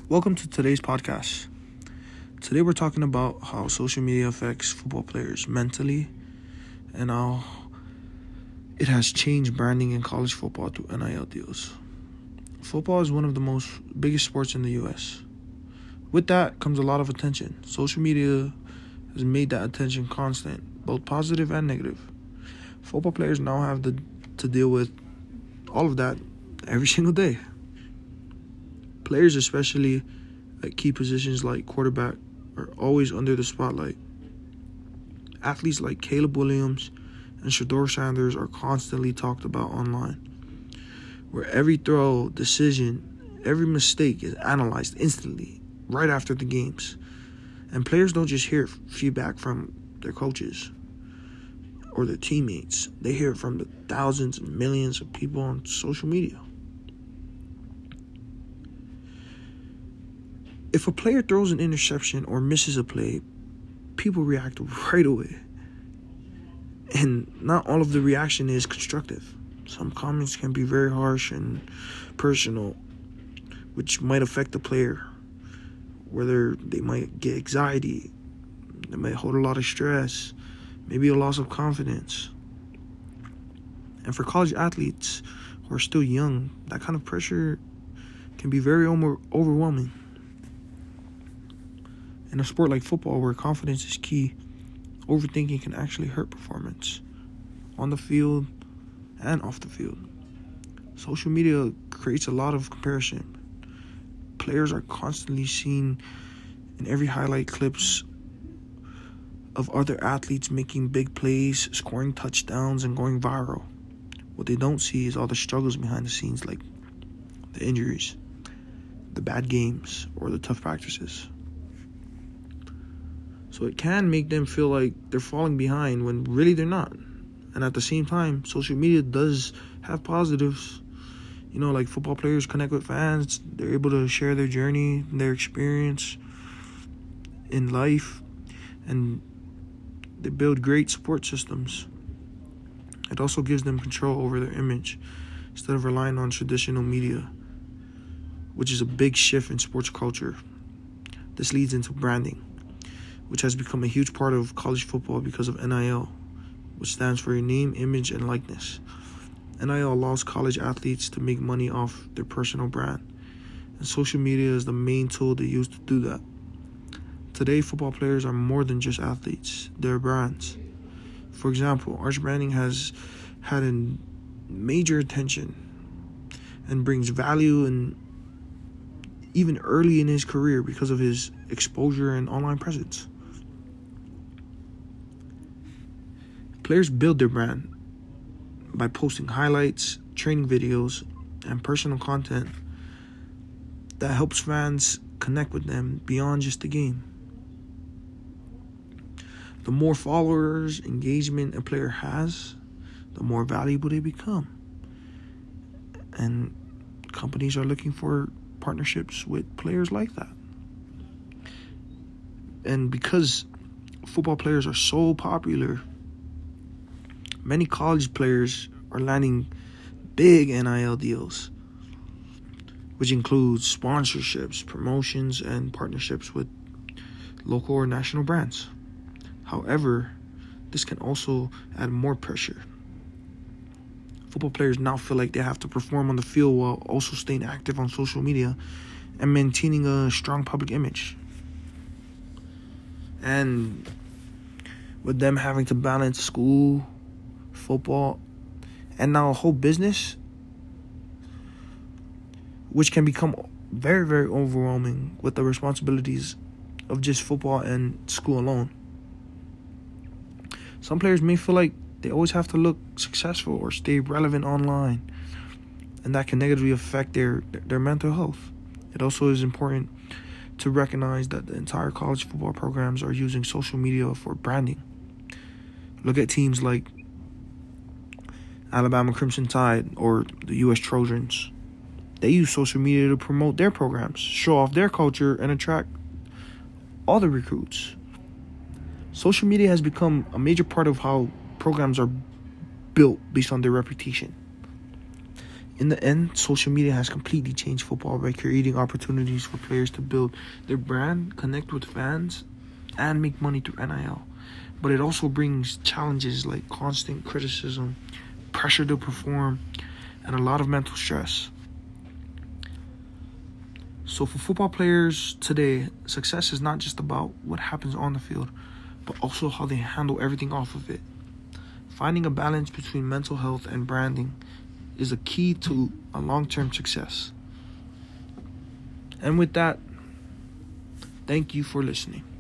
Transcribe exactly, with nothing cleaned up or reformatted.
Welcome to today's podcast. Today we're talking about how social media affects football players mentally and how it has changed branding in college football through N I L deals. Football is one of the most biggest sports in the U S. With that comes a lot of attention. Social media has made that attention constant, both positive and negative. Football players now have the, to deal with all of that every single day. Players, especially at key positions like quarterback, are always under the spotlight. Athletes like Caleb Williams and Shedeur Sanders are constantly talked about online, where every throw, decision, every mistake is analyzed instantly right after the games. And players don't just hear feedback from their coaches or their teammates. They hear it from the thousands and millions of people on social media. If a player throws an interception or misses a play, people react right away. And not all of the reaction is constructive. Some comments can be very harsh and personal, which might affect the player. Whether they might get anxiety, they might hold a lot of stress, maybe a loss of confidence. And for college athletes who are still young, that kind of pressure can be very over- overwhelming. In a sport like football, where confidence is key, overthinking can actually hurt performance on the field and off the field. Social media creates a lot of comparison. Players are constantly seen in every highlight clips of other athletes making big plays, scoring touchdowns, and going viral. What they don't see is all the struggles behind the scenes, like the injuries, the bad games, or the tough practices. So it can make them feel like they're falling behind when really they're not. And at the same time, social media does have positives. You know, like football players connect with fans. They're able to share their journey, their experience in life. And they build great support systems. It also gives them control over their image instead of relying on traditional media, which is a big shift in sports culture. This leads into branding, which has become a huge part of college football because of N I L, which stands for your name, image, and likeness. N I L allows college athletes to make money off their personal brand, and social media is the main tool they use to do that. Today, football players are more than just athletes. They're brands. For example, Arch Manning has had a major attention and brings value in even early in his career because of his exposure and online presence. Players build their brand by posting highlights, training videos, and personal content that helps fans connect with them beyond just the game. The more followers, engagement a player has, the more valuable they become. And companies are looking for partnerships with players like that. And because football players are so popular, many college players are landing big N I L deals, which includes sponsorships, promotions, and partnerships with local or national brands. However, this can also add more pressure. Football players now feel like they have to perform on the field while also staying active on social media and maintaining a strong public image. And with them having to balance school, football, and now a whole business, which can become very, very overwhelming with the responsibilities of just football and school alone. Some players may feel like they always have to look successful or stay relevant online, and that can negatively affect their, their mental health. It also is important to recognize that the entire college football programs are using social media for branding. Look at teams like Alabama Crimson Tide or the U S Trojans. They use social media to promote their programs, show off their culture, and attract all the recruits. Social media has become a major part of how programs are built based on their reputation. In the end, social media has completely changed football by creating opportunities for players to build their brand, connect with fans, and make money through N I L. But it also brings challenges like constant criticism, pressure to perform, and a lot of mental stress. So for football players today, success is not just about what happens on the field, but also how they handle everything off of it. Finding a balance between mental health and branding is a key to a long-term success. And with that, thank you for listening.